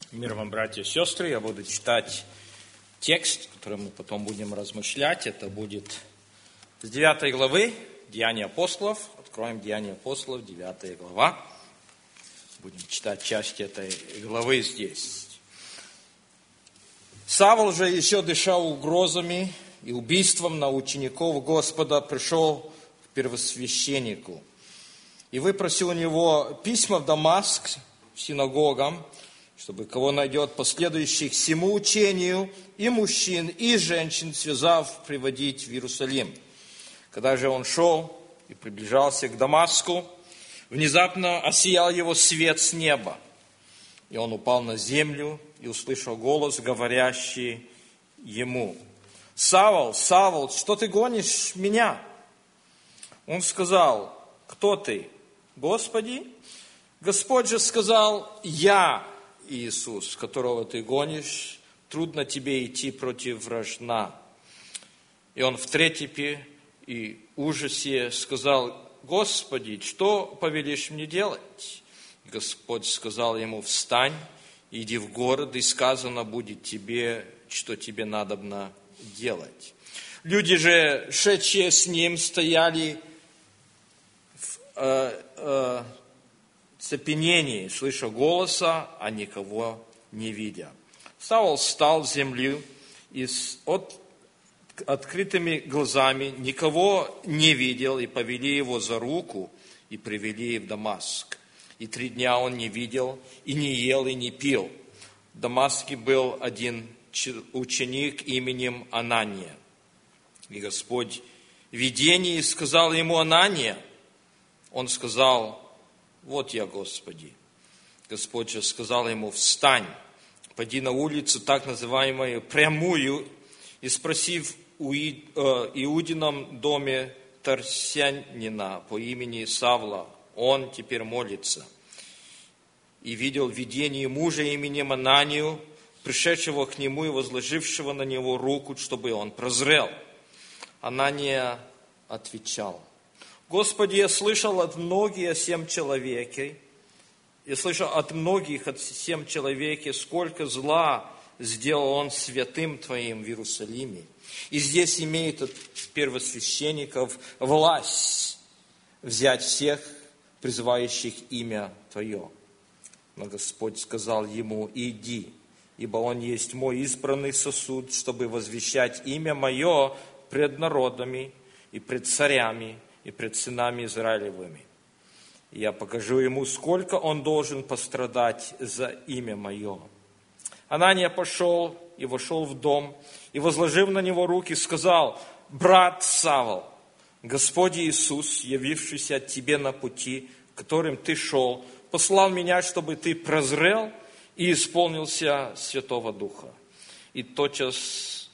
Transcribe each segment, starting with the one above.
Мир вам, братья и сестры. Я буду читать текст, который мы потом будем размышлять. Это будет с 9 главы Деяния апостолов. Откроем Деяния апостолов, 9 глава. Будем читать части этой главы здесь. Савл же, еще дыша угрозами и убийством на учеников Господа, пришел к первосвященнику и выпросил у него письма в Дамаск, в синагогам, чтобы кого найдет последующих всему учению, и мужчин, и женщин, связав, приводить в Иерусалим. Когда же он шел и приближался к Дамаску, внезапно осиял его свет с неба. И он упал на землю и услышал голос, говорящий ему: «Савл, Савл, что ты гонишь меня?» Он сказал: «Кто ты, Господи?» Господь же сказал: «Я Иисус, которого ты гонишь, трудно тебе идти против вражна». И он в трепете и ужасе сказал: «Господи, что повелишь мне делать?» И Господь сказал ему: «Встань, иди в город, и сказано будет тебе, что тебе надобно делать». Люди же, шедшие с ним, стояли в цепенении, слыша голоса, а никого не видя. Савл встал с земли и с открытыми глазами, никого не видел, и повели его за руку и привели в Дамаск. И 3 дня он не видел, и не ел, и не пил. В Дамаске был один ученик именем Анания. И Господь в видении сказал ему: «Анания». Он сказал: «Вот я, Господи». Господь же сказал ему: «Встань, пойди на улицу, так называемую Прямую, и спроси в Иудином доме Тарсянина по имени Савла, он теперь молится». И видел в видении мужа именем Ананию, пришедшего к нему и возложившего на него руку, чтобы он прозрел. Анания отвечал: «Господи, я слышал от многих о сем человеке, сколько зла сделал он святым Твоим в Иерусалиме. И здесь имеет от первосвященников власть взять всех, призывающих имя Твое». Но Господь сказал ему: «Иди, ибо он есть мой избранный сосуд, чтобы возвещать имя Мое пред народами и пред царями, и пред сынами Израилевыми. И я покажу ему, сколько он должен пострадать за имя Мое». Анания пошел и вошел в дом, и, возложив на него руки, сказал: «Брат Савл, Господь Иисус, явившийся от тебе на пути, которым ты шел, послал меня, чтобы ты прозрел и исполнился Святого Духа». И тотчас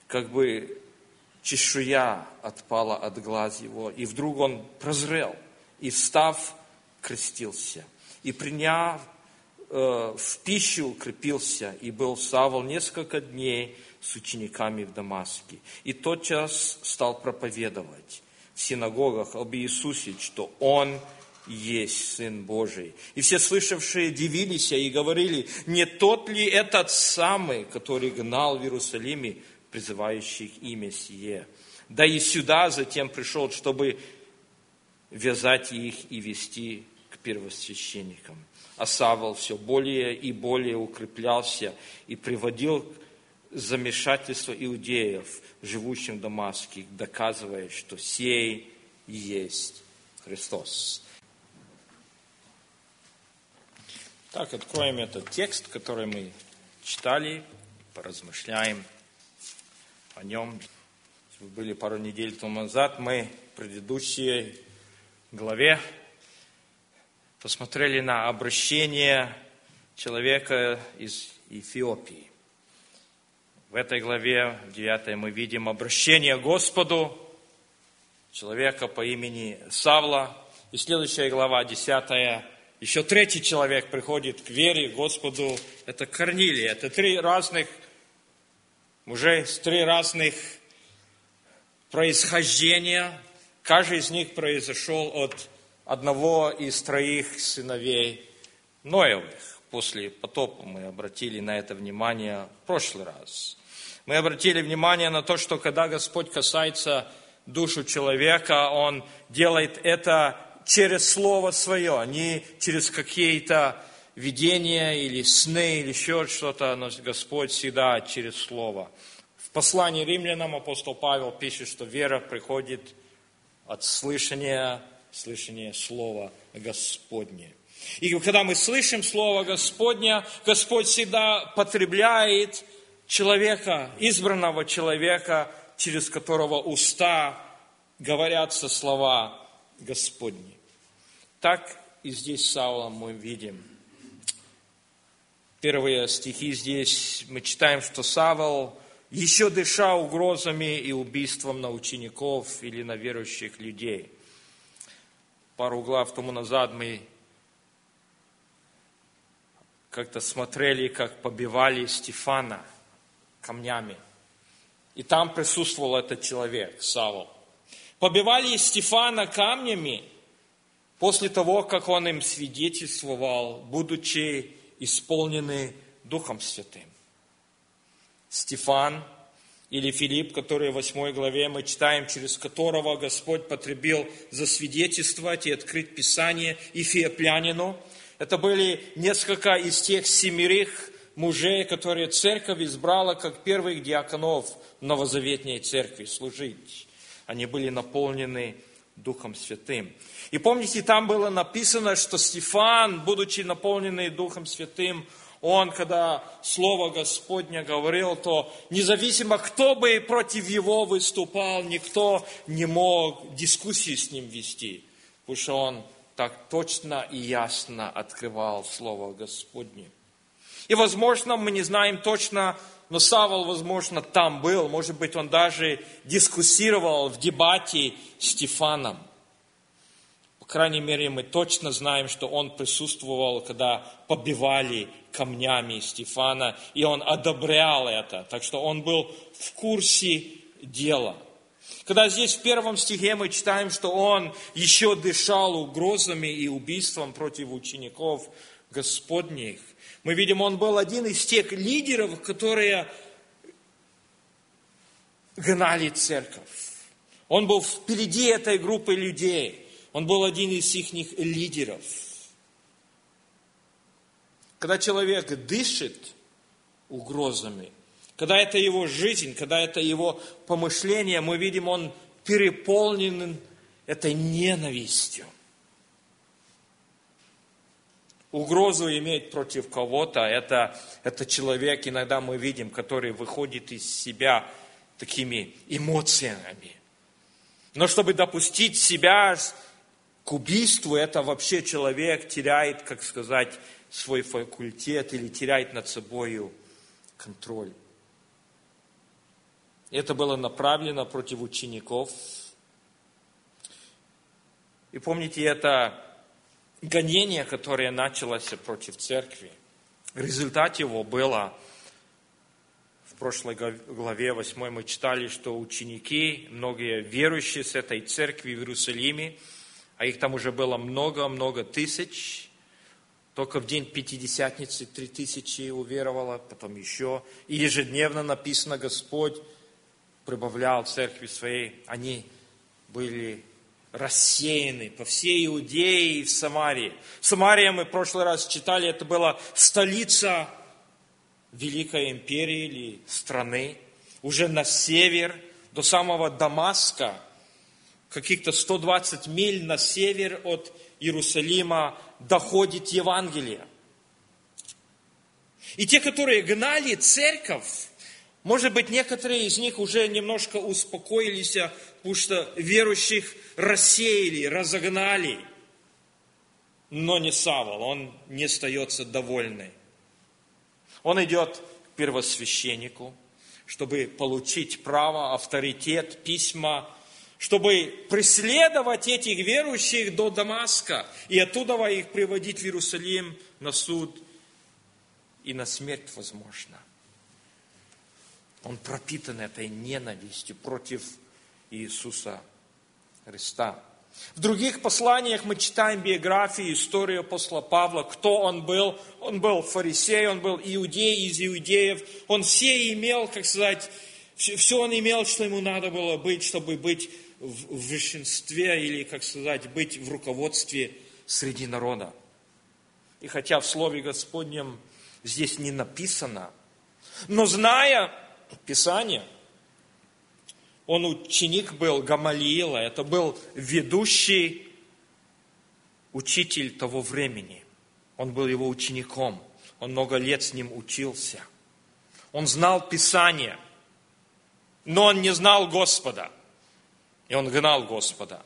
чешуя отпала от глаз его, и вдруг он прозрел, и, встав, крестился. И, приняв в пищу, крепился, и был Савл несколько дней с учениками в Дамаске. И тотчас стал проповедовать в синагогах об Иисусе, что Он есть Сын Божий. И все слышавшие дивились и говорили: «Не тот ли этот самый, который гнал в Иерусалиме призывающих имя сие? Да и сюда затем пришел, чтобы вязать их и вести к первосвященникам». А Савл все более и более укреплялся и приводил к замешательству иудеев, живущим в Дамаске, доказывая, что сей есть Христос. Так, откроем этот текст, который мы читали, поразмышляем о нем. Вы были пару недель тому назад, мы в предыдущей главе посмотрели на обращение человека из Эфиопии. В этой главе, 9, мы видим обращение к Господу человека по имени Савла. И следующая глава, 10, еще 3 человек приходит к вере Господу. Это Корнилий. Это 3 разных мужей с 3 разных происхождения. Каждый из них произошел от одного из 3 сыновей Ноевых. после потопа. Мы обратили на это внимание в прошлый раз. Мы обратили внимание на то, что когда Господь касается душу человека, Он делает это через Слово Свое, не через какие-то видения или сны, или еще что-то, но Господь всегда через Слово. В послании Римлянам апостол Павел пишет, что вера приходит от слышания Слова Господня. И когда мы слышим Слово Господня, Господь всегда потребляет человека, избранного человека, через которого уста говорятся слова Господни. Так и здесь Саула мы видим. Первые стихи здесь мы читаем, что Савол еще дыша угрозами и убийством на учеников или на верующих людей. Пару глав тому назад мы как-то смотрели, как побивали Стефана камнями. И там присутствовал этот человек, Савол. Побивали Стефана камнями после того, как он им свидетельствовал, будучи исполнены Духом Святым. Стефан или Филипп, который в 8 главе мы читаем, через которого Господь потребил засвидетельствовать и открыть Писание Эфиоплянину. Это были несколько из тех 7 мужей, которые церковь избрала как первых диаконов в новозаветней церкви служить. Они были наполнены Духом Святым. И помните, там было написано, что Стефан, будучи наполненный Духом Святым, он, когда Слово Господне говорил, то независимо, кто бы против его выступал, никто не мог дискуссии с ним вести, потому что он так точно и ясно открывал Слово Господне. И, возможно, мы не знаем точно, но Савол, возможно, там был. Может быть, он даже дискуссировал в дебате с Стефаном. По крайней мере, мы точно знаем, что он присутствовал, когда побивали камнями Стефана, и он одобрял это. Так что он был в курсе дела. Когда здесь в 1 стихе мы читаем, что он еще дышал угрозами и убийством против учеников Господних, мы видим, он был один из тех лидеров, которые гнали церковь. Он был впереди этой группы людей. Он был один из их лидеров. Когда человек дышит угрозами, когда это его жизнь, когда это его помышление, мы видим, он переполнен этой ненавистью. Угрозу иметь против кого-то, это человек, иногда мы видим, который выходит из себя такими эмоциями. Но чтобы допустить себя к убийству, это вообще человек теряет, как сказать, свой факультет или теряет над собой контроль. Это было направлено против учеников. И помните, это гонение, которое началось против церкви. Результат его было, в прошлой главе 8 мы читали, что ученики, многие верующие с этой церкви в Иерусалиме, а их там уже было много-много тысяч, только в день Пятидесятницы 3000 уверовало, потом еще. И ежедневно написано, Господь прибавлял церкви своей, они были рассеяны по всей Иудее и в Самарии. Самария, мы в прошлый раз читали, это была столица Великой империи или страны. Уже на север, до самого Дамаска, каких-то 120 миль на север от Иерусалима доходит Евангелие. И те, которые гнали церковь, может быть, некоторые из них уже немножко успокоились, потому что верующих рассеяли, разогнали. Но не Савол, он не остается довольный. Он идет к первосвященнику, чтобы получить право, авторитет, письма, чтобы преследовать этих верующих до Дамаска и оттуда их приводить в Иерусалим на суд и на смерть, возможно. Он пропитан этой ненавистью против Иисуса Христа. В других посланиях мы читаем биографию, историю апостола Павла, кто он был. Он был фарисей, он был иудей из иудеев. Он все имел, как сказать, все он имел, что ему надо было быть, чтобы быть в большинстве или, как сказать, быть в руководстве среди народа. И хотя в Слове Господнем здесь не написано, но зная Писание, он ученик был Гамалиила, это был ведущий учитель того времени. Он был его учеником, он много лет с ним учился. Он знал Писание, но он не знал Господа, и он гнал Господа.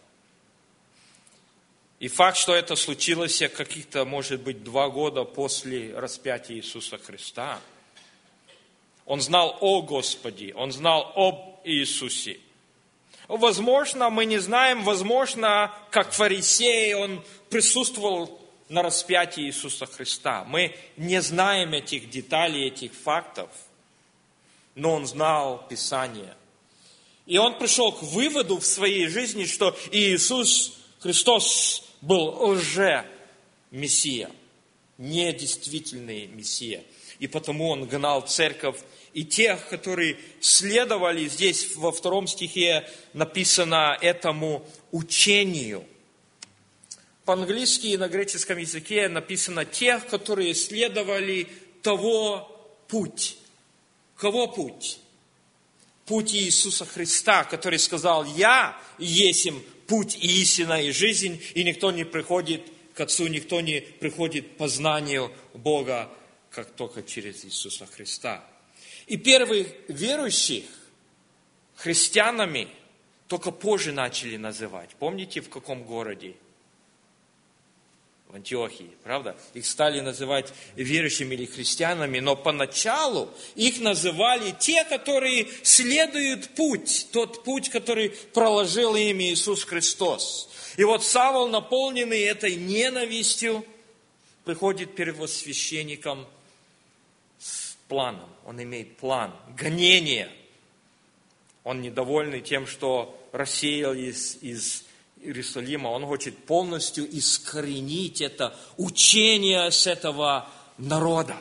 И факт, что это случилось каких-то, может быть, 2 года после распятия Иисуса Христа. Он знал о Господе, он знал об Иисусе. Возможно, мы не знаем, возможно, как фарисей, он присутствовал на распятии Иисуса Христа. Мы не знаем этих деталей, этих фактов, но он знал Писание. И он пришел к выводу в своей жизни, что Иисус Христос был лже-мессия, недействительный мессия. И потому он гнал церковь. И тех, которые следовали, здесь во 2 стихе написано этому учению. По-английски и на греческом языке написано тех, которые следовали того путь. Кого путь? Путь Иисуса Христа, который сказал: «Я есмь путь и истина и жизнь, и никто не приходит к Отцу, никто не приходит к познанию Бога, как только через Иисуса Христа». И первых верующих христианами только позже начали называть. Помните, в каком городе? В Антиохии, правда? Их стали называть верующими или христианами, но поначалу их называли те, которые следуют путь, тот путь, который проложил им Иисус Христос. И вот Савл, наполненный этой ненавистью, приходит первосвященником с планом. Он имеет план, гонение. Он недовольный тем, что рассеял из Иерусалима. Он хочет полностью искоренить это учение с этого народа.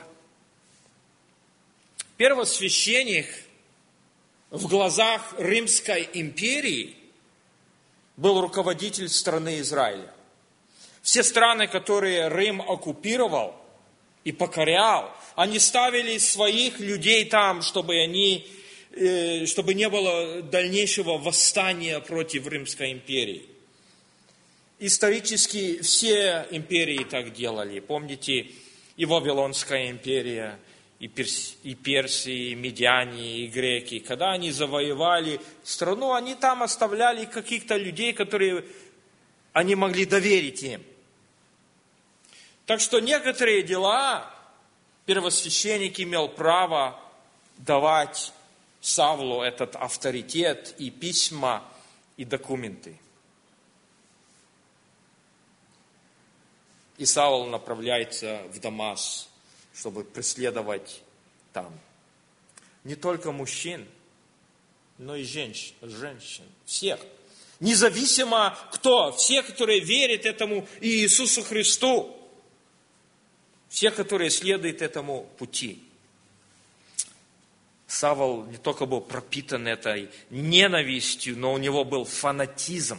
Первосвященник в глазах Римской империи был руководитель страны Израиля. Все страны, которые Рим оккупировал и покорял, они ставили своих людей там, чтобы не было дальнейшего восстания против Римской империи. Исторически все империи так делали. Помните, и Вавилонская империя, и персы, и медиане, и греки. Когда они завоевали страну, они там оставляли каких-то людей, которые они могли доверить им. Так что некоторые дела первосвященник имел право давать Савлу этот авторитет и письма, и документы. И Савл направляется в Дамаск, чтобы преследовать там не только мужчин, но и женщин, всех. Независимо кто, все, которые верят этому Иисусу Христу, все, которые следуют этому пути. Савл не только был пропитан этой ненавистью, но у него был фанатизм.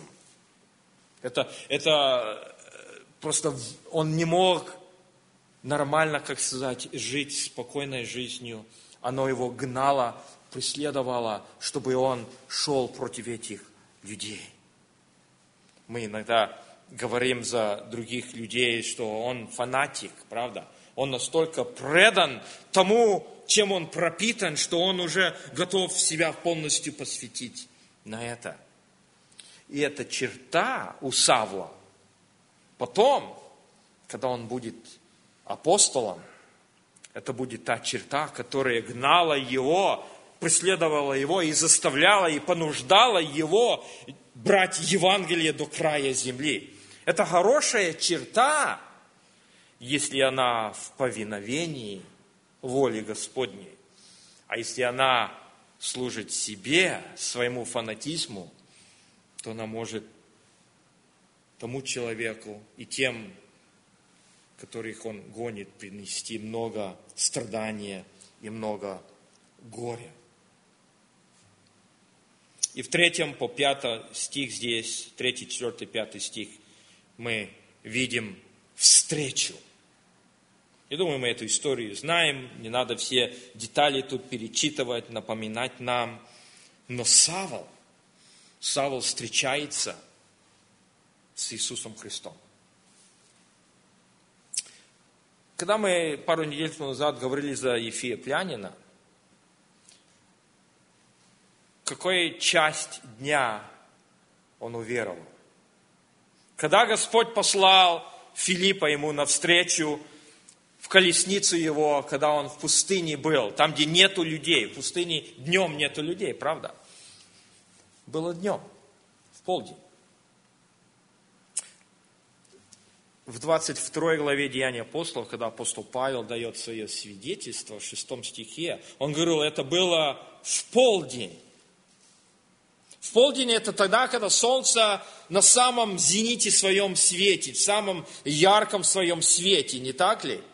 Это просто он не мог нормально, как сказать, жить спокойной жизнью. Оно его гнало, преследовало, чтобы он шел против этих людей. Мы иногда говорим за других людей, что он фанатик, правда? Он настолько предан тому, чем он пропитан, что он уже готов себя полностью посвятить на это. И эта черта у Савла потом, когда он будет апостолом, это будет та черта, которая гнала его, преследовала его и заставляла, и понуждала его брать Евангелие до края земли. Это хорошая черта, если она в повиновении воле Господней. А если она служит себе, своему фанатизму, то она может тому человеку и тем, которых он гонит, принести много страдания и много горя. И в 3 по 5 стих здесь, 3, 4, 5 стих, мы видим встречу. Я думаю, мы эту историю знаем, не надо все детали тут перечитывать, напоминать нам. Но Савл встречается с Иисусом Христом. Когда мы пару недель назад говорили за Ефиоплянина, какую часть дня он уверовал? Когда Господь послал Филиппа ему навстречу в колесницу его, когда он в пустыне был, там, где нету людей, в пустыне днем нету людей, правда? Было днем, в полдень. В 22 главе Деяний апостолов, когда апостол Павел дает свое свидетельство, в 6 стихе, он говорил, это было в полдень. В полдень это тогда, когда солнце на самом зените своем светит, в самом ярком своем свете, не так ли?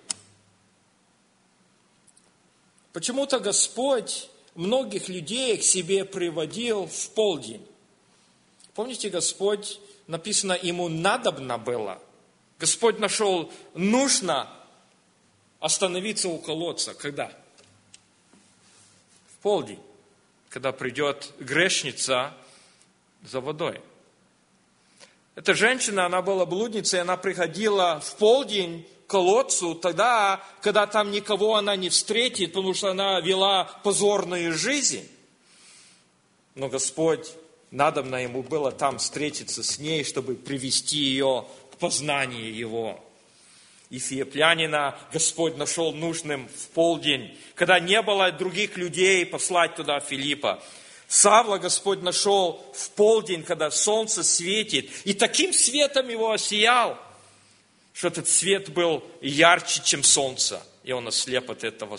Почему-то Господь многих людей к себе приводил в полдень. Помните, Господь, написано, ему надобно было. Господь нашел нужно остановиться у колодца. Когда? В полдень. Когда придет грешница за водой. Эта женщина, она была блудницей, она приходила в полдень к колодцу, тогда, когда там никого она не встретит, потому что она вела позорную жизнь. Но Господь, надобно ему было там встретиться с ней, чтобы привести ее к познанию Его. Ефиоплянина Господь нашел нужным в полдень, когда не было других людей послать туда Филиппа. Савла Господь нашел в полдень, когда солнце светит, и таким светом его осиял, что этот свет был ярче, чем солнце, и он ослеп от этого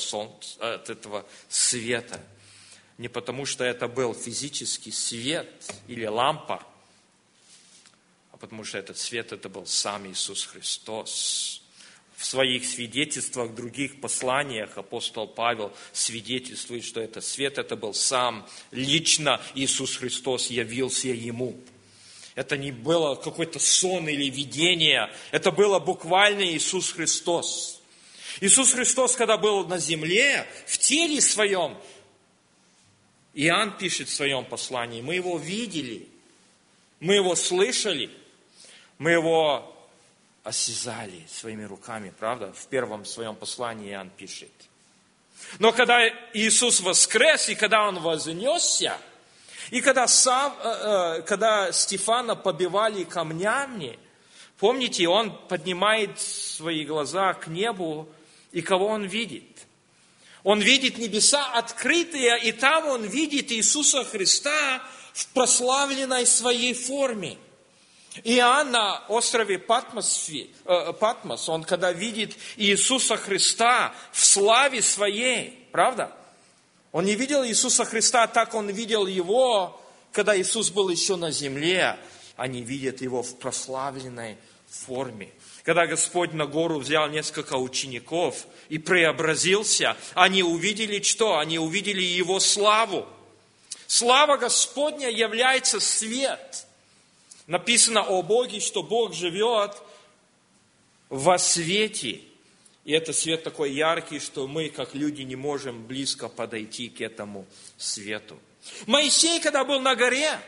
света. Не потому, что это был физический свет или лампа, а потому что этот свет, это был сам Иисус Христос. В своих свидетельствах, в других посланиях апостол Павел свидетельствует, что этот свет, это был сам лично Иисус Христос явился ему. Это не было какой-то сон или видение, это было буквально Иисус Христос. Иисус Христос, когда был на земле, в теле своем, Иоанн пишет в своем послании, мы его видели, мы его слышали, мы его осязали своими руками, правда? В первом своем послании Иоанн пишет. Но когда Иисус воскрес, и когда Он вознесся, и когда Стефана побивали камнями, помните, он поднимает свои глаза к небу, и кого он видит? Он видит небеса открытые, и там он видит Иисуса Христа в прославленной своей форме. Иоанн на острове Патмос, он когда видит Иисуса Христа в славе своей, правда? Он не видел Иисуса Христа так, он видел Его, когда Иисус был еще на земле. Они видят Его в прославленной форме. Когда Господь на гору взял несколько учеников и преобразился, они увидели что? Они увидели Его славу. Слава Господня является свет. Написано о Боге, что Бог живет во свете. И этот свет такой яркий, что мы, как люди, не можем близко подойти к этому свету. Моисей, когда был на горе,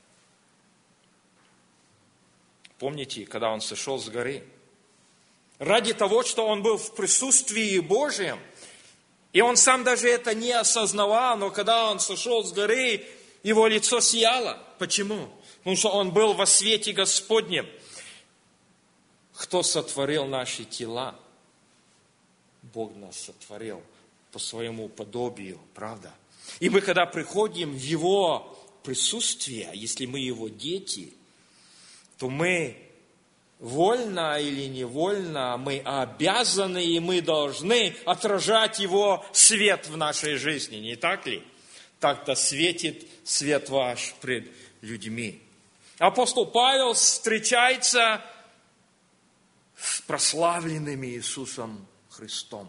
помните, когда он сошел с горы, ради того, что он был в присутствии Божьем, и он сам даже это не осознавал, но когда он сошел с горы, его лицо сияло. Почему? Потому что он был во свете Господнем. Кто сотворил наши тела? Бог нас сотворил по своему подобию, правда? И мы, когда приходим в Его присутствие, если мы Его дети, то мы вольно или невольно, мы обязаны и мы должны отражать Его свет в нашей жизни, не так ли? Так-то светит свет ваш пред людьми. Апостол Павел встречается с прославленным Иисусом Христом.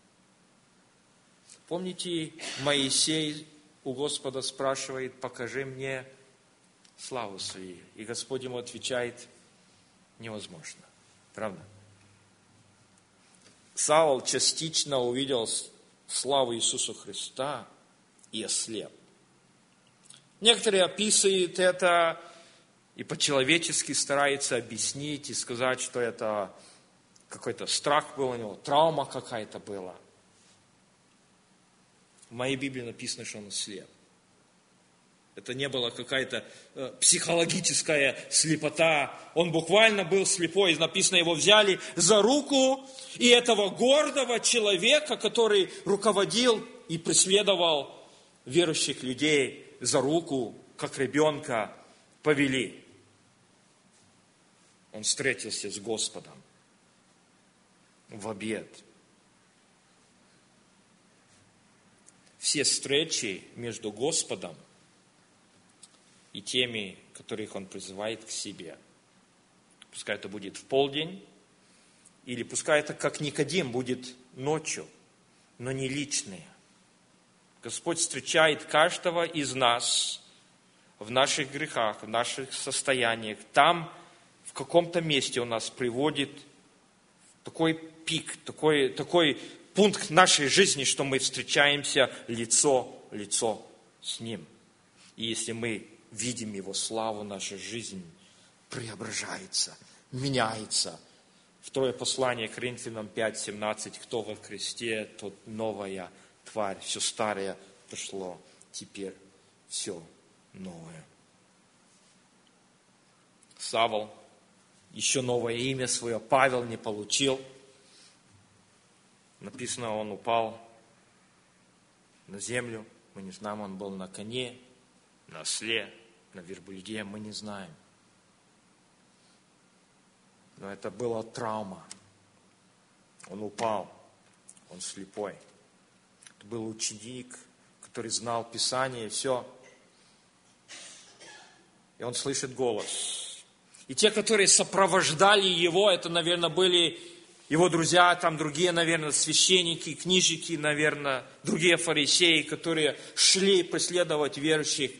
Помните, Моисей у Господа спрашивает: покажи мне славу свою. И Господь ему отвечает: невозможно. Правда? Саул частично увидел славу Иисуса Христа и ослеп. Некоторые описывают это и по-человечески стараются объяснить и сказать, что это какой-то страх был у него, травма какая-то была. В моей Библии написано, что он ослеп. Это не была какая-то психологическая слепота. Он буквально был слепой. Написано, его взяли за руку, и этого гордого человека, который руководил и преследовал верующих людей, за руку, как ребенка, повели. Он встретился с Господом в обед. Все встречи между Господом и теми, которых Он призывает к себе. Пускай это будет в полдень, или пускай это, как Никодим, будет ночью, но не личные. Господь встречает каждого из нас в наших грехах, в наших состояниях. Там, в каком-то месте Он нас приводит в такой пик, такой пункт нашей жизни, что мы встречаемся лицо в лицо с Ним. И если мы видим Его славу, наша жизнь преображается, меняется. Второе послание Коринфянам 5:17. Кто во Христе, тот новая тварь. Все старое прошло, теперь все новое. Савл еще новое имя свое Павел не получил. Написано, он упал на землю. Мы не знаем, он был на коне, на осле, на верблюде, мы не знаем. Но это была травма. Он упал, он слепой. Это был ученик, который знал Писание, и все. И он слышит голос. И те, которые сопровождали его, это, наверное, были его друзья, там другие, наверное, священники, книжники, наверное, другие фарисеи, которые шли преследовать верующих.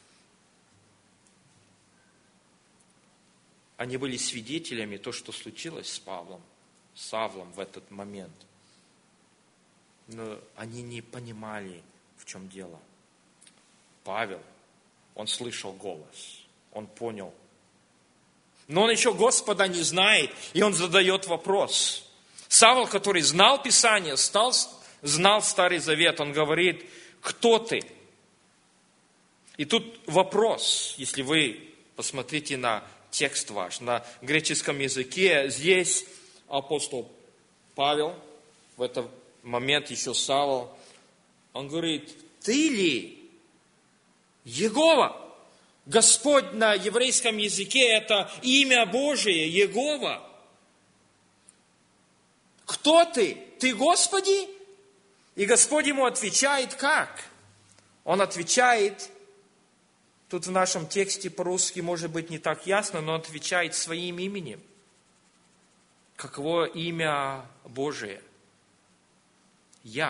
Они были свидетелями того, что случилось с Савлом в этот момент. Но они не понимали, в чем дело. Павел, он слышал голос, он понял. Но он еще Господа не знает, и он задает вопрос. Савл, который знал Писание, знал Старый Завет, он говорит: кто ты? И тут вопрос, если вы посмотрите на текст ваш, на греческом языке, здесь апостол Павел, в этот момент еще Савл, он говорит: ты ли Иегова? Господь на еврейском языке это имя Божие, Иегова. Кто ты? Ты Господи? И Господь ему отвечает как? Он отвечает, тут в нашем тексте по-русски может быть не так ясно, но он отвечает своим именем. Каково имя Божие? Я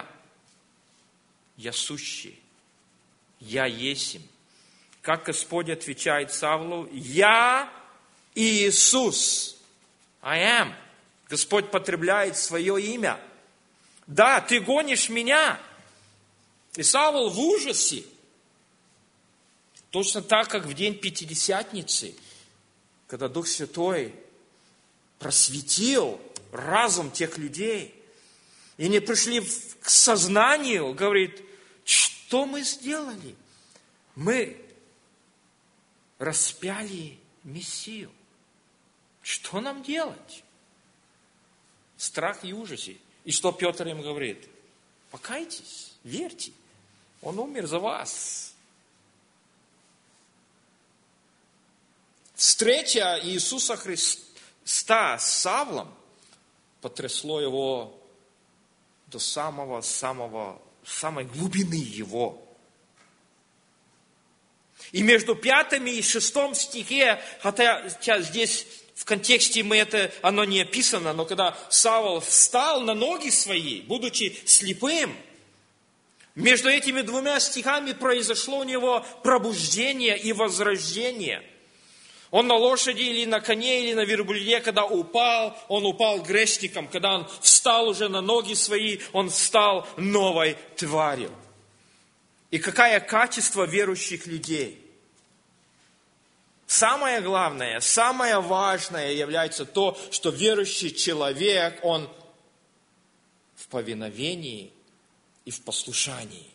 сущий, я есмь. Как Господь отвечает Савлу: я Иисус, I am. Господь потребляет свое имя. Да, ты гонишь меня. И Савл в ужасе. Точно так, как в день Пятидесятницы, когда Дух Святой просветил разум тех людей. И они пришли к сознанию, говорит: что мы сделали? Мы распяли Мессию. Что нам делать? Страх и ужас. И что Петр им говорит? Покайтесь, верьте. Он умер за вас. Встреча Иисуса Христа с Савлом потрясло его до самой глубины его. И между 5 и 6 стихе, хотя здесь в контексте оно не описано, но когда Савл встал на ноги свои, будучи слепым, между этими 2 стихами произошло у него пробуждение и возрождение. Он на лошади или на коне, или на верблюде, когда упал, он упал грешником. Когда он встал уже на ноги свои, он стал новой тварью. И какое качество верующих людей? Самое главное, самое важное является то, что верующий человек, он в повиновении и в послушании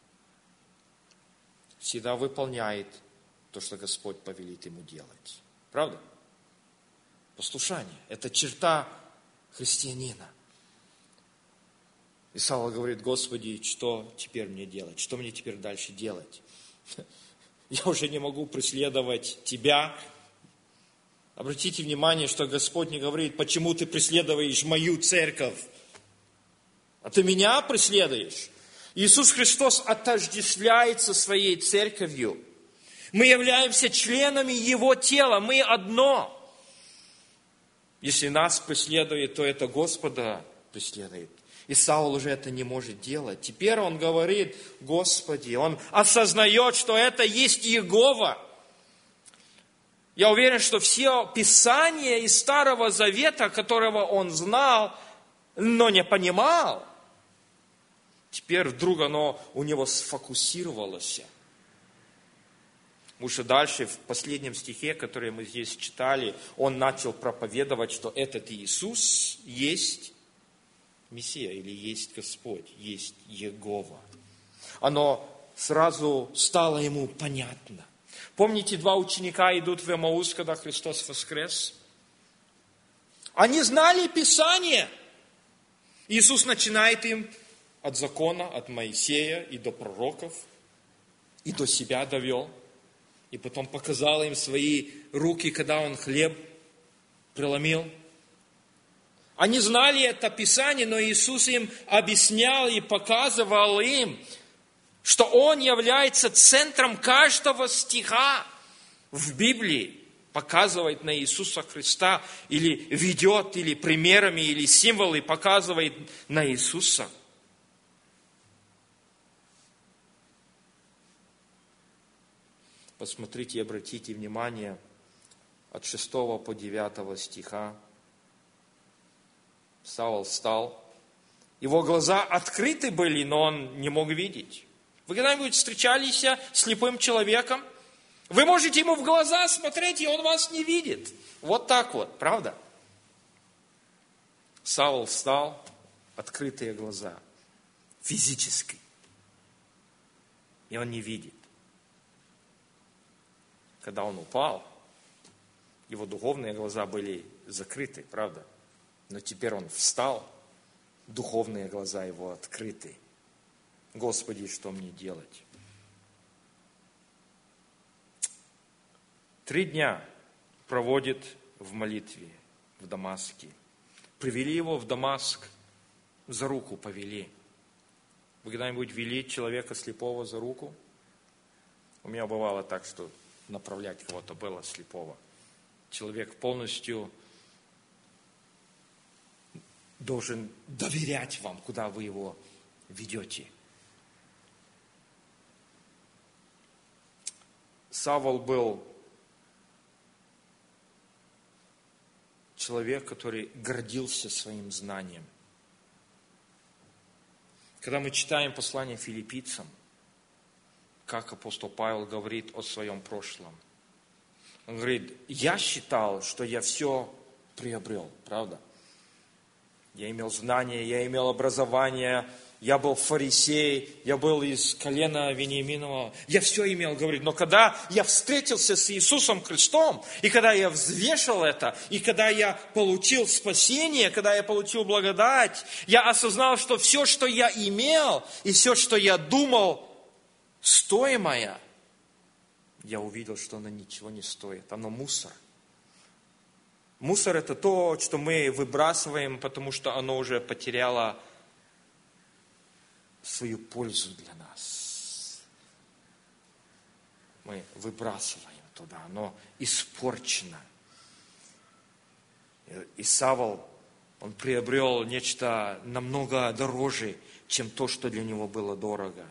всегда выполняет то, что Господь повелит ему делать. Правда? Послушание – это черта христианина. И Савл говорит: Господи, что теперь мне делать? Что мне теперь дальше делать? Я уже не могу преследовать Тебя. Обратите внимание, что Господь не говорит: почему ты преследуешь мою церковь? А ты меня преследуешь? Иисус Христос отождествляется своей церковью. Мы являемся членами Его тела, мы одно. Если нас преследует, то это Господа преследует. И Саул уже это не может делать. Теперь он говорит: Господи, он осознает, что это есть Иегова. Я уверен, что все Писания из Старого Завета, которого он знал, но не понимал, теперь вдруг оно у него сфокусировалось. Потому что дальше, в последнем стихе, который мы здесь читали, он начал проповедовать, что этот Иисус есть Мессия, или есть Господь, есть Иегова. Оно сразу стало ему понятно. Помните, 2 ученика идут в Эмаус, когда Христос воскрес? Они знали Писание. Иисус начинает им от закона, от Моисея и до пророков, и до себя довел. И потом показал им свои руки, когда он хлеб преломил. Они знали это Писание, но Иисус им объяснял и показывал им, что Он является центром каждого стиха в Библии. Показывает на Иисуса Христа, или ведет, или примерами, или символы показывает на Иисуса. Посмотрите и обратите внимание от 6 по 9 стиха. Саул встал. Его глаза открыты были, но он не мог видеть. Вы когда-нибудь встречались с слепым человеком? Вы можете ему в глаза смотреть, и он вас не видит. Вот так вот, правда? Саул встал, открытые глаза, физически. И он не видит. Когда он упал, его духовные глаза были закрыты, правда? Но теперь он встал, духовные глаза его открыты. Господи, что мне делать? 3 дня проводит в молитве в Дамаске. Привели его в Дамаск, за руку повели. Вы когда-нибудь вели человека слепого за руку? У меня бывало так, что направлять кого-то было слепого. Человек полностью должен доверять вам, куда вы его ведете. Савл был человек, который гордился своим знанием. Когда мы читаем послание филиппийцам, как апостол Павел говорит о своем прошлом. Он говорит: я считал, что я все приобрел, правда? Я имел знания, я имел образование, я был фарисей, я был из колена Вениаминова. Я все имел, говорит. Но когда я встретился с Иисусом Христом, и когда я взвешивал это, и когда я получил спасение, когда я получил благодать, я осознал, что все, что я имел, и все, что я думал, стоимое, я увидел, что оно ничего не стоит. Оно мусор. Мусор – это то, что мы выбрасываем, потому что оно уже потеряло свою пользу для нас. мы выбрасываем туда. Оно испорчено. И Савл, он приобрел нечто намного дороже, чем то, что для него было дорого.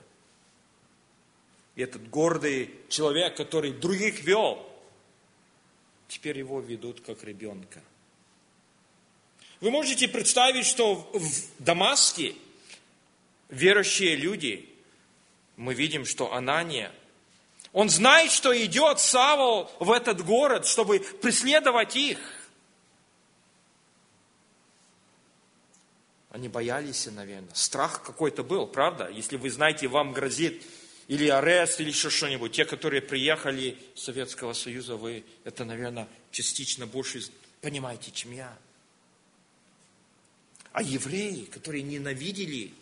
И этот гордый человек, который других вел, теперь его ведут как ребенка. Вы можете представить, что в Дамаске верующие люди, мы видим, что Анания, он знает, что идет Савл в этот город, чтобы преследовать их. Они боялись, наверное. Страх какой-то был, правда? Если вы знаете, вам грозит или арест, или еще что-нибудь. Те, которые приехали из Советского Союза, вы это, наверное, частично больше понимаете, чем я. А евреи, которые ненавидели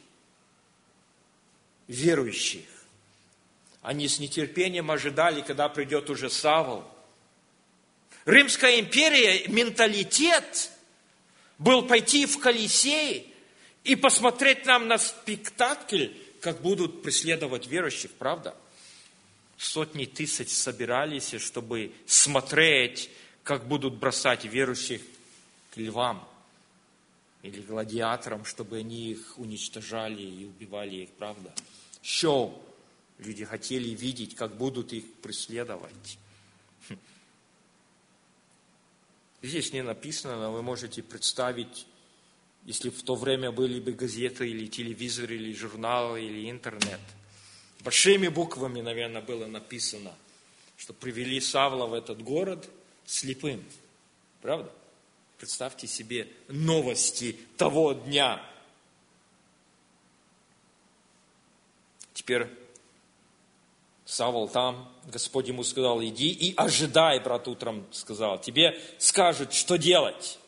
верующих, они с нетерпением ожидали, когда придет уже Савл. Римская империя, менталитет был пойти в Колизей и посмотреть нам на спектакль, как будут преследовать верующих, правда? Сотни тысяч собирались, чтобы смотреть, как будут бросать верующих к львам или гладиаторам, чтобы они их уничтожали и убивали их, правда? Шоу. Люди хотели видеть, как будут их преследовать. Здесь не написано, но вы можете представить, если в то время были бы газеты, или телевизор, или журналы, или интернет. Большими буквами, наверное, было написано, что привели Савла в этот город слепым. Правда? Представьте себе новости того дня. Теперь Савл там, Господь ему сказал, иди и ожидай, брат утром сказал, тебе скажут, что делать.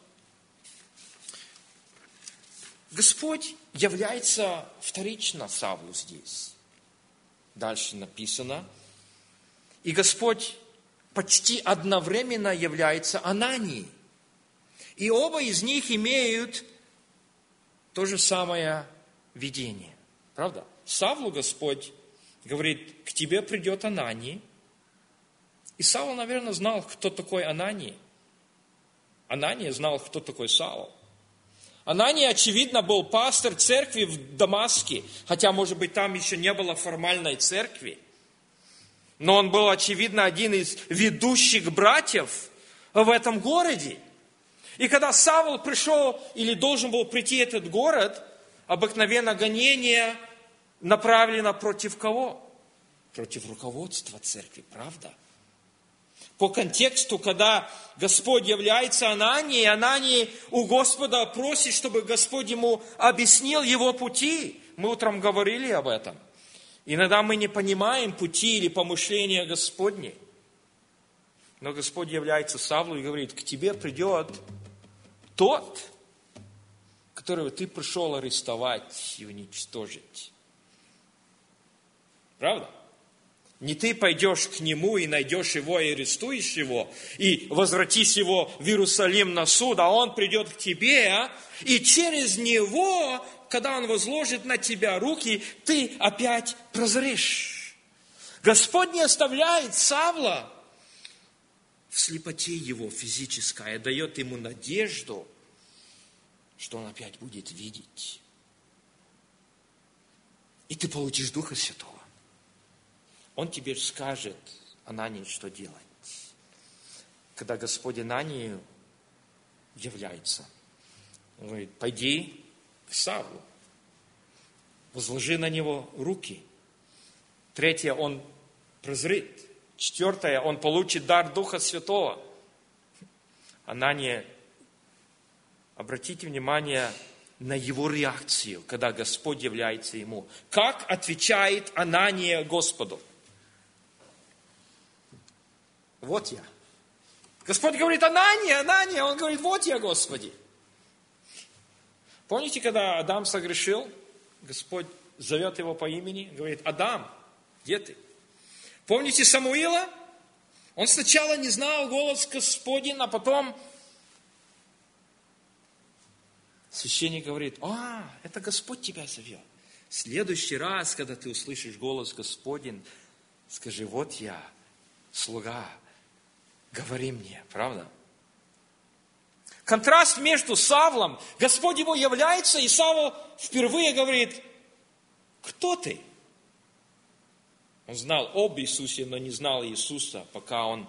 Господь является вторично Савлу здесь. Дальше написано, и Господь почти одновременно является Ананией. И оба из них имеют то же самое видение. Правда? Савлу Господь говорит, к тебе придет Ананий. И Савл, наверное, знал, кто такой Ананий. Ананий знал, кто такой Савл. Ананий, очевидно, был пастор церкви в Дамаске, хотя, может быть, там еще не было формальной церкви. Но он был, очевидно, один из ведущих братьев в этом городе. И когда Савл пришел или должен был прийти в этот город, обыкновенно гонение направлено против кого? Против руководства церкви, правда? По контексту, когда Господь является Ананией, Ананий у Господа просит, чтобы Господь ему объяснил его пути. Мы утром говорили об этом. Иногда мы не понимаем пути или помышления Господни. Но Господь является Савлу и говорит, к тебе придет тот, которого ты пришел арестовать и уничтожить. Правда? Не ты пойдешь к нему и найдешь его, и арестуешь его, и возвратишь его в Иерусалим на суд, а он придет к тебе, и через него, когда он возложит на тебя руки, ты опять прозришь. Господь не оставляет Савла в слепоте его физической, а дает ему надежду, что он опять будет видеть. И ты получишь Духа Святого. Он тебе скажет, Анании, что делать. Когда Господь Ананию является, он говорит, пойди к Савлу, возложи на него руки. Третье, он прозрит. Четвертое, он получит дар Духа Святого. Анания, обратите внимание на его реакцию, когда Господь является ему. Как отвечает Анания Господу? Вот я. Господь говорит, Анания, Анания. Он говорит, вот я, Господи. Помните, когда Адам согрешил? Господь зовет его по имени, говорит, Адам, где ты? Помните Самуила? Он сначала не знал голос Господень, а потом священник говорит, это Господь тебя зовет. В следующий раз, когда ты услышишь голос Господень, скажи, вот я, слуга, говори мне, правда? Контраст между Савлом, Господь ему является, и Савл впервые говорит, кто ты? Он знал об Иисусе, но не знал Иисуса, пока он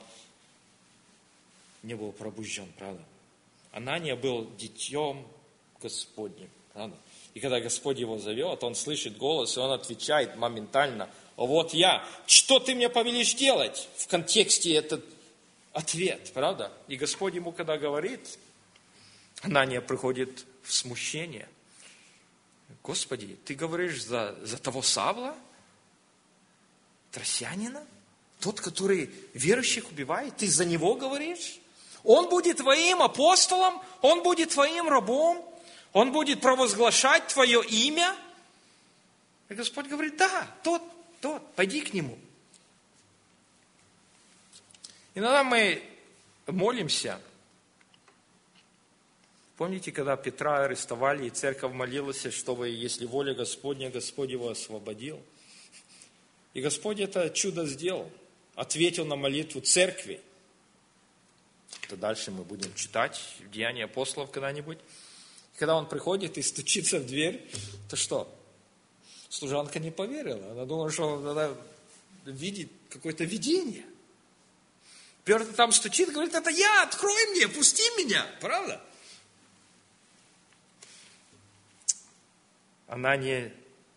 не был пробужден, правда? Анания был детем Господним, правда? И когда Господь его зовет, он слышит голос, и он отвечает моментально, вот я, что ты мне повелишь делать? В контексте этот ответ, правда? И Господь ему, когда говорит, Анания приходит в смущение. Господи, ты говоришь за того Савла, Тарсянина, тот, который верующих убивает, ты за него говоришь? Он будет твоим апостолом, он будет твоим рабом, он будет провозглашать твое имя. И Господь говорит, да, тот, пойди к нему. Иногда мы молимся. Помните, когда Петра арестовали, и церковь молилась, чтобы, если воля Господня, Господь его освободил. И Господь это чудо сделал. Ответил на молитву церкви. Это дальше мы будем читать в Деяния апостолов когда-нибудь. Когда он приходит и стучится в дверь, то что? Служанка не поверила. Она думала, что она видит какое-то видение. Петр там стучит, говорит, это я, открой мне, пусти меня. Правда? Она не...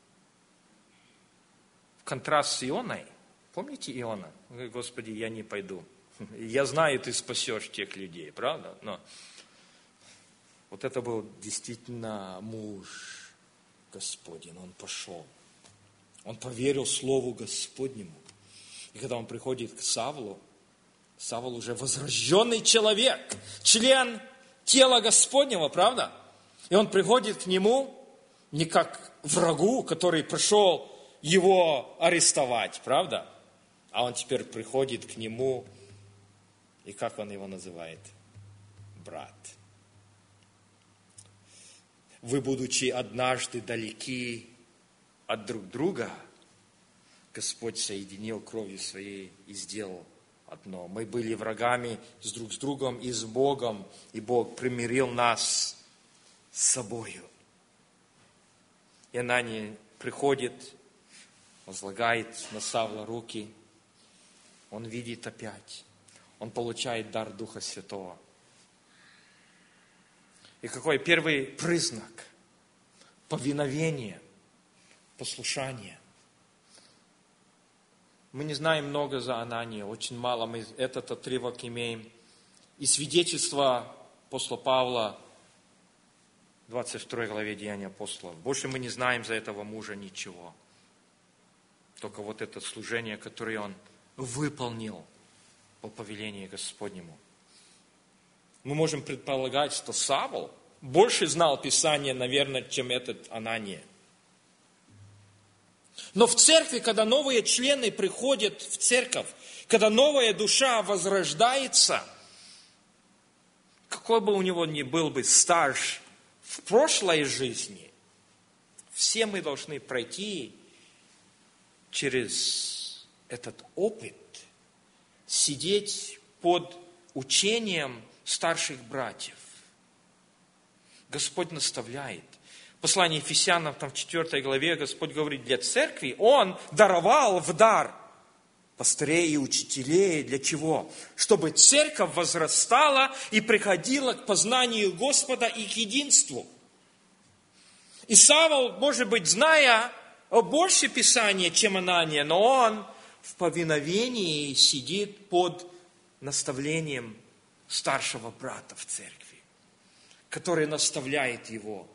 В контраст с Ионой. Помните Иона? Говорит, Господи, я не пойду. Я знаю, ты спасешь тех людей, правда? Но вот это был действительно муж Господень. Он пошел. Он поверил Слову Господнему. И когда он приходит к Савлу, Савл уже возрожденный человек, член тела Господнего, правда? И он приходит к нему не как врагу, который пришел его арестовать, правда? А он теперь приходит к нему, и как он его называет? Брат. Вы, будучи однажды далеки от друг друга, Господь соединил кровью своей и сделал одно. Мы были врагами друг с другом и с Богом, и Бог примирил нас с собою. И Анания приходит, возлагает на Савла руки, он видит опять, он получает дар Духа Святого. И какой первый признак? Повиновение, послушание. Мы не знаем много за Ананию, очень мало мы этот отрывок имеем. И свидетельство апостола Павла, 22 главе Деяния апостолов. Больше мы не знаем за этого мужа ничего. Только вот это служение, которое он выполнил по повелению Господнему. Мы можем предполагать, что Савл больше знал Писание, наверное, чем этот Анания. Но в церкви, когда новые члены приходят в церковь, когда новая душа возрождается, какой бы у него ни был бы стаж в прошлой жизни, все мы должны пройти через этот опыт, сидеть под учением старших братьев. Господь наставляет. Послание Ефесянам, там в 4 главе, Господь говорит, для церкви Он даровал в дар пастырей и учителей. Для чего? Чтобы церковь возрастала и приходила к познанию Господа и к единству. И Савл, может быть, зная больше Писания, чем Анания, но он в повиновении сидит под наставлением старшего брата в церкви, который наставляет его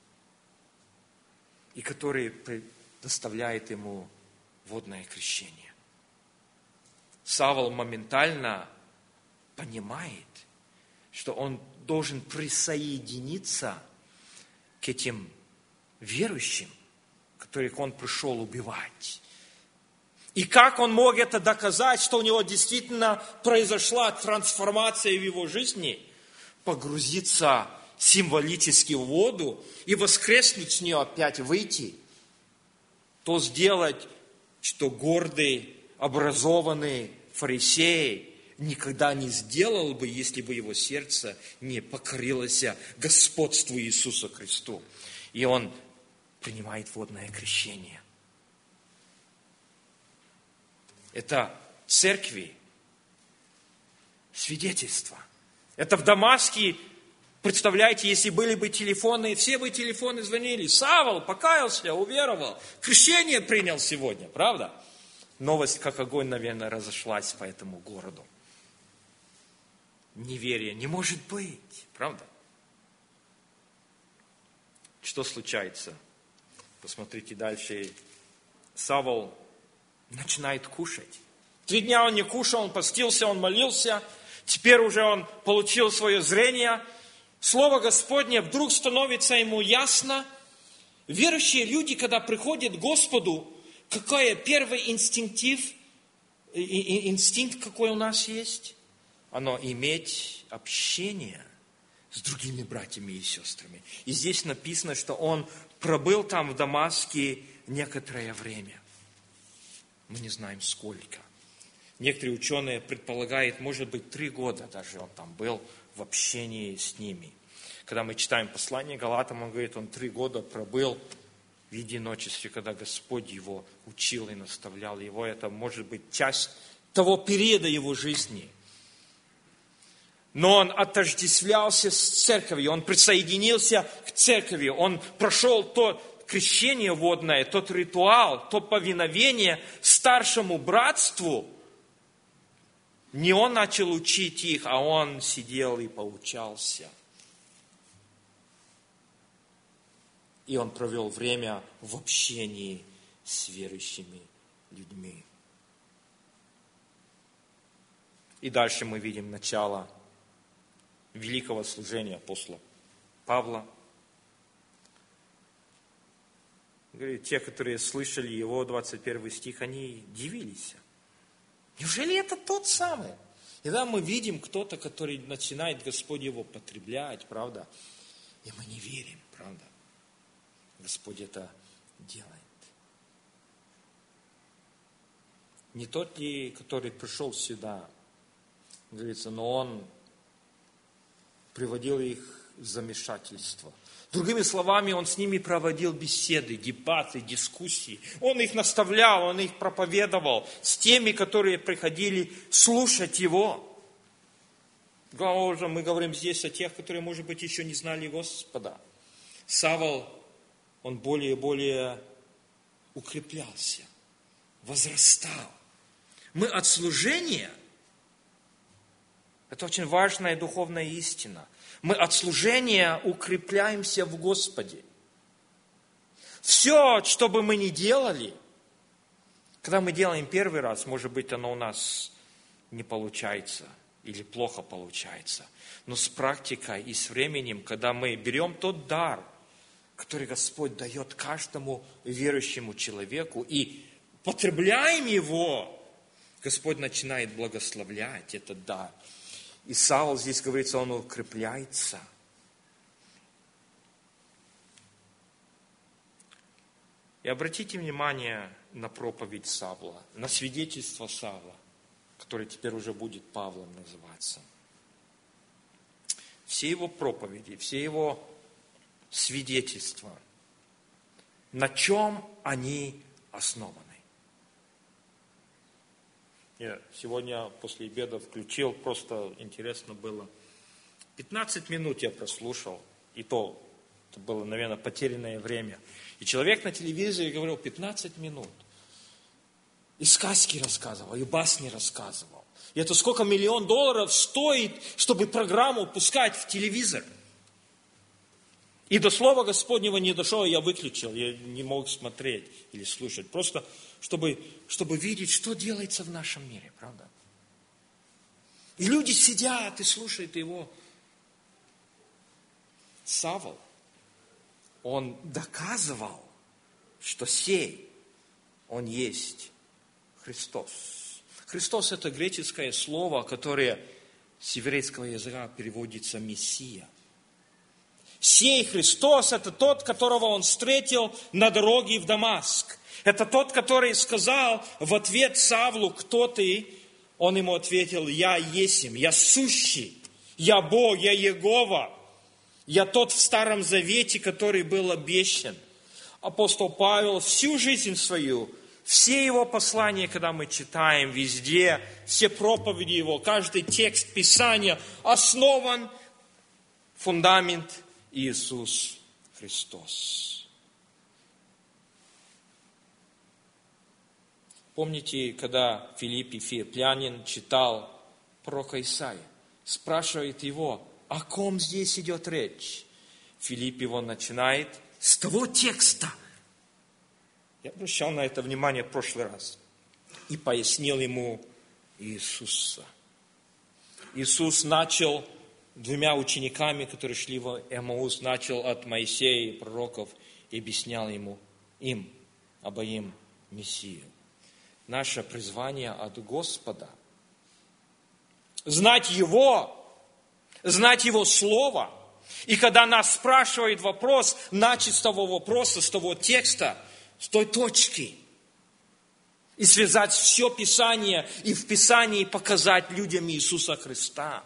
и который предоставляет ему водное крещение. Савл моментально понимает, что он должен присоединиться к этим верующим, которых он пришел убивать. И как он мог это доказать, что у него действительно произошла трансформация в его жизни? Погрузиться символически в воду и воскреснуть с нее опять выйти. То сделать, что гордый, образованный фарисей никогда не сделал бы, если бы его сердце не покорилось господству Иисуса Христу. И он принимает водное крещение. Это церкви свидетельство. Это в Дамаске, представляете, если были бы телефоны, все бы телефоны звонили. Савл покаялся, уверовал, крещение принял сегодня, правда? Новость, как огонь, наверное, разошлась по этому городу. Неверие не может быть, правда? Что случается? Посмотрите дальше. Савл начинает кушать. 3 дня он не кушал, он постился, он молился. Теперь уже он получил свое зрение. Слово Господне вдруг становится ему ясно. Верующие люди, когда приходят к Господу, какой первый инстинкт, какой у нас есть? Оно иметь общение с другими братьями и сестрами. И здесь написано, что он пробыл там в Дамаске некоторое время. Мы не знаем сколько. Некоторые ученые предполагают, может быть, 3 года даже он там был в общении с ними. Когда мы читаем послание Галатам, он говорит, он 3 года пробыл в единочестве, когда Господь его учил и наставлял его. Это может быть часть того периода его жизни. Но он отождествлялся с церковью, он присоединился к церкви, он прошел то крещение водное, тот ритуал, то повиновение старшему братству. Не он начал учить их, а он сидел и поучался. И он провел время в общении с верующими людьми. И дальше мы видим начало великого служения апостола Павла. Говорит, те, которые слышали его, 21 стих, они дивились. Неужели это тот самый? И да, мы видим кто-то, который начинает Господь его потреблять, правда? И мы не верим, правда? Господь это делает. Не тот ли, который пришел сюда, говорится, но он приводил их в замешательство. Другими словами, он с ними проводил беседы, дебаты, дискуссии. Он их наставлял, он их проповедовал с теми, которые приходили слушать его. Мы говорим здесь о тех, которые, может быть, еще не знали Господа. Савл, он более и более укреплялся, возрастал. Мы от служения, это очень важная духовная истина, мы от служения укрепляемся в Господе. Все, что бы мы ни делали, когда мы делаем первый раз, может быть, оно у нас не получается или плохо получается. Но с практикой и с временем, когда мы берем тот дар, который Господь дает каждому верующему человеку, и потребляем его, Господь начинает благословлять этот дар. И Савл, здесь говорится, он укрепляется. И обратите внимание на проповедь Савла, на свидетельство Савла, который теперь уже будет Павлом называться. Все его проповеди, все его свидетельства, на чем они основаны. Я сегодня после обеда включил, просто интересно было. 15 минут я прослушал, и то это было, наверное, потерянное время. И человек на телевизоре говорил 15 минут. И сказки рассказывал, и басни рассказывал. И это сколько $1 миллион стоит, чтобы программу пускать в телевизор. И до слова Господнего не дошел, я выключил, я не мог смотреть или слушать. Просто, чтобы видеть, что делается в нашем мире, правда? И люди сидят и слушают его. Савл, он доказывал, что сей, он есть Христос. Христос – это греческое слово, которое с еврейского языка переводится «Мессия». Сей Христос – это тот, которого он встретил на дороге в Дамаск. Это тот, который сказал в ответ Савлу: «Кто ты?» Он ему ответил: я есмь, я сущий, я Бог, я Иегова, я тот в Старом Завете, который был обещан. Апостол Павел всю жизнь свою, все его послания, когда мы читаем везде, все проповеди его, каждый текст Писания основан фундамент Иисус Христос. Помните, когда Филипп Ефеоплянин читал пророка Исаия, спрашивает его: о ком здесь идет речь? Филипп его начинает с того текста. Я обращал на это внимание в прошлый раз. И пояснил ему Иисуса. Иисус начал двумя учениками, которые шли в Эмаус, начал от Моисея и пророков и объяснял им обоим Мессию. Наше призвание от Господа – знать Его Слово. И когда нас спрашивает вопрос, начать с того вопроса, с того текста, с той точки. И связать все Писание и в Писании показать людям Иисуса Христа.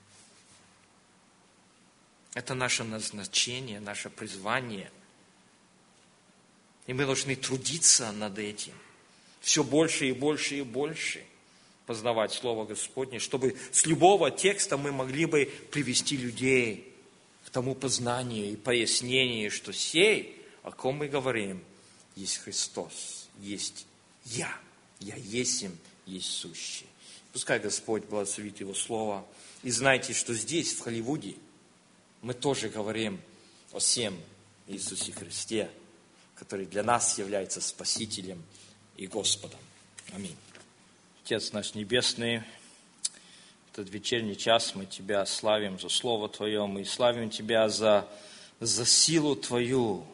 Это наше назначение, наше призвание. И мы должны трудиться над этим. Все больше и больше и больше познавать Слово Господне, чтобы с любого текста мы могли бы привести людей к тому познанию и пояснению, что сей, о ком мы говорим, есть Христос, есть Я есмь, есть сущий. Пускай Господь благословит Его Слово. И знайте, что здесь, в Холливуде, мы тоже говорим о всем Иисусе Христе, который для нас является Спасителем и Господом. Аминь. Отец наш Небесный, в этот вечерний час мы Тебя славим за Слово Твое, мы славим Тебя за силу Твою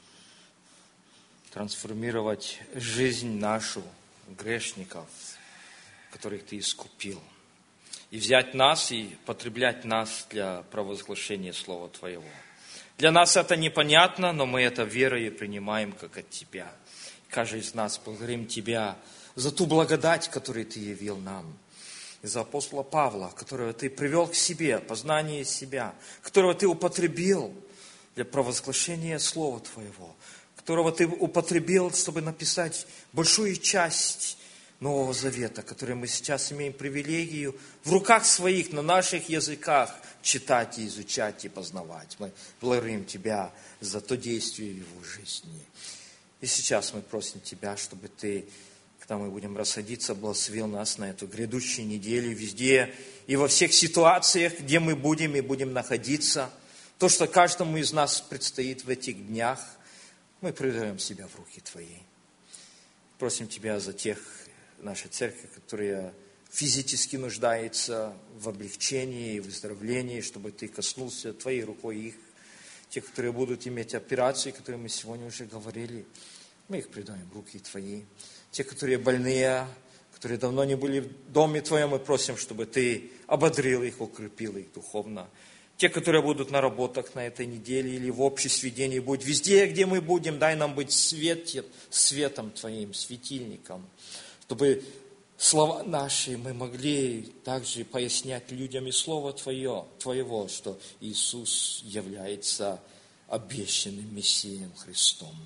трансформировать жизнь нашу, грешников, которых Ты искупил, и взять нас и потреблять нас для провозглашения Слова Твоего. Для нас это непонятно, но мы это верой принимаем, как от Тебя. Каждый из нас благодарим Тебя за ту благодать, которую Ты явил нам. И за апостола Павла, которого Ты привел к себе, познание себя, которого Ты употребил для провозглашения Слова Твоего, которого Ты употребил, чтобы написать большую часть Нового Завета, который мы сейчас имеем привилегию в руках своих, на наших языках читать и изучать и познавать. Мы благодарим Тебя за то действие в его жизни. И сейчас мы просим Тебя, чтобы Ты, когда мы будем рассадиться, благословил нас на эту грядущую неделю везде и во всех ситуациях, где мы будем и будем находиться. То, что каждому из нас предстоит в этих днях, мы предаем себя в руки Твои. Просим Тебя за тех нашей церкви, которые физически нуждаются в облегчении и выздоровлении, чтобы Ты коснулся Твоей рукой их. Те, которые будут иметь операции, о которых мы сегодня уже говорили, мы их предаем в руки Твои. Те, которые больные, которые давно не были в доме Твоем, мы просим, чтобы Ты ободрил их, укрепил их духовно. Те, которые будут на работах на этой неделе или в обществе где-нибудь, везде, где мы будем, дай нам быть светом Твоим, светильником, чтобы слова наши мы могли также пояснять людям и Слово Твоего, что Иисус является обещанным Мессией Христом.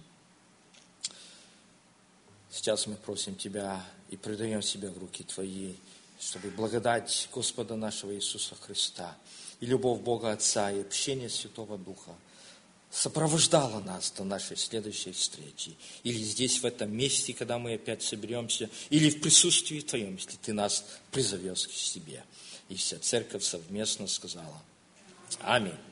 Сейчас мы просим Тебя и предаем себя в руки Твои, чтобы благодать Господа нашего Иисуса Христа и любовь Бога Отца и общение Святого Духа сопровождала нас до нашей следующей встречи. Или здесь, в этом месте, когда мы опять соберемся, или в присутствии Твоем, если Ты нас призовешь к себе. И вся церковь совместно сказала: Аминь.